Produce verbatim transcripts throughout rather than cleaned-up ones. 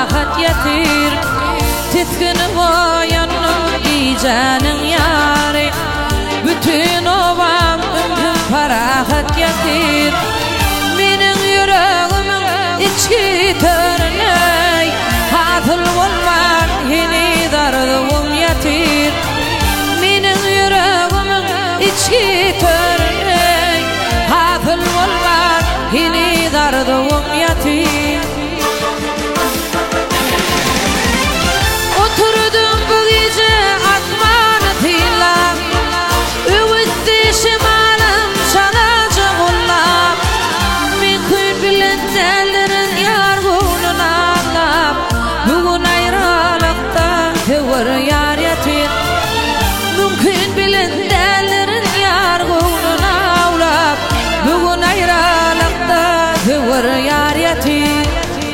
farahat yetir. Titkini boyanım iyicenin yari. Bütün ovam ömrüm farahat yetir. Menin yüreğimin içki törüney. Hatıl olman hini dardığım yetir. Menin yüreğimin içki törüney. Hatıl olman hini dardığım yetir. Oturdum bu gece asmanı tilap. Üvitti şimalım çalacak ollap. Mümkün bilen dellerin yargının ağlap. Bugün ayrılıkta tevır yar yetir. Mümkün bilen dellerin yargının ağlap. Bugün ayrılıkta tevır yar yetir.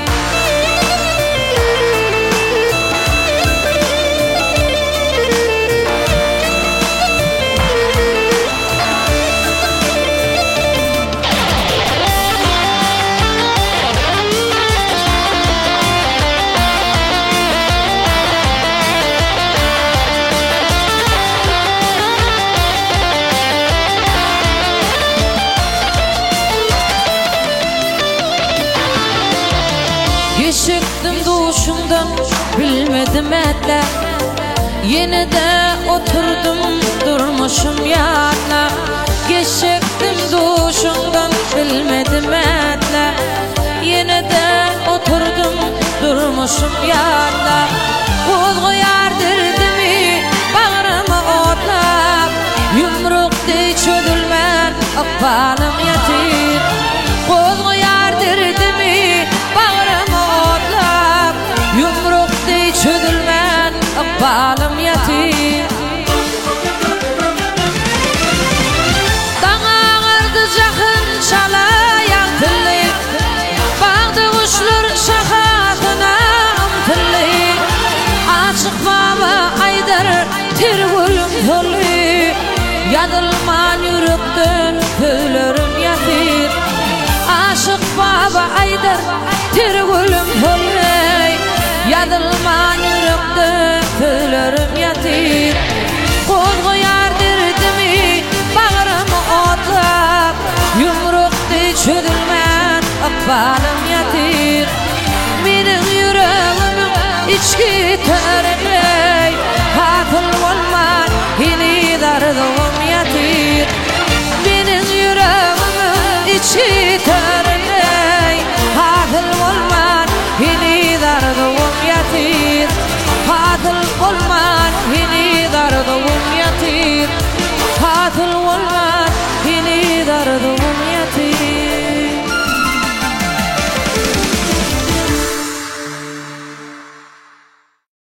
Geçiktim duşumdan bilmedim etle. Yine de oturdum durmuşum yanla. Geçiktim duşumdan bilmedim etle. Yine de oturdum durmuşum yanla. Kul yar derdimi bağrıma otlap. Yumruk dey çözülmen akbalım yetir. Kul yar derdimi bağrıma otlap. Yumruk dey çözülmen akbalım yetir. Dağa ağırdı cahın çalayan tilli. Bağdı kuşlar şahatına umtilli. Açık baba aydar tirgulüm tolli. Yadılman yürekten tüylerim yetir. Aşık baba aydar tirgulüm tolli. Yadılman yürekten tüylerim yetir. Kol yar derdimi bağrıma otlap. Yumruk dey çözülmen akbalım yetir. Menin yüreğimin içki törüney. Hatıl olman hini dardığım yetir. Menin yüreğimin içki